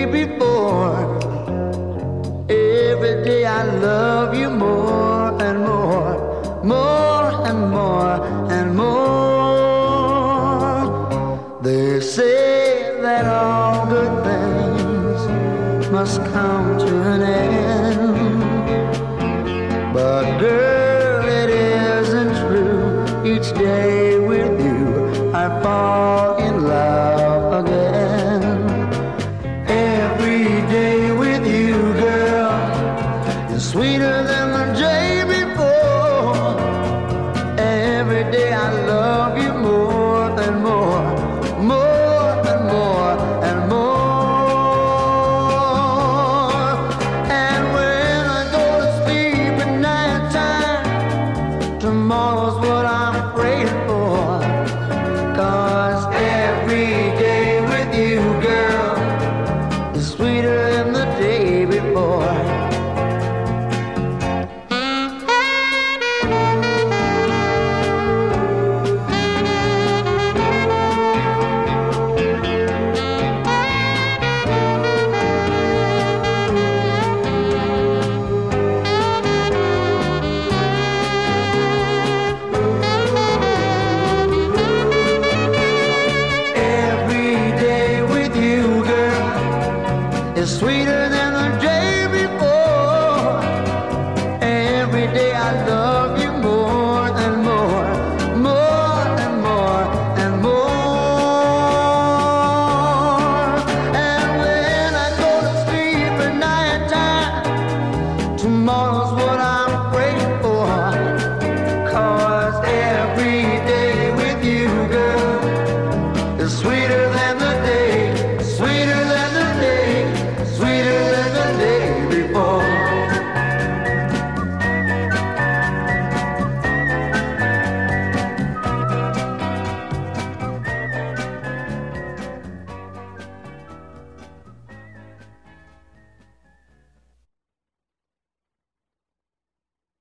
before. Every day I love you more and more, more and more and more. They say that all good things must come to an end, but girl, it isn't true. Each day with you I fall in love again. Every day with you, girl, is sweeter than the day before. Every day I love you more and more, more and more and more. And when I go to sleep at night time, tomorrow's what I'm praying for. 'Cause every day with you, girl, is sweeter than the day before. Every day with you, girl, is sweeter than the day before. Every day I love you more and more, more and more and more. And when I go to sleep at night time, tomorrow's what I'm praying for. 'Cause every day with you, girl, is sweeter than the day, sweeter than the day, sweeter than the day before.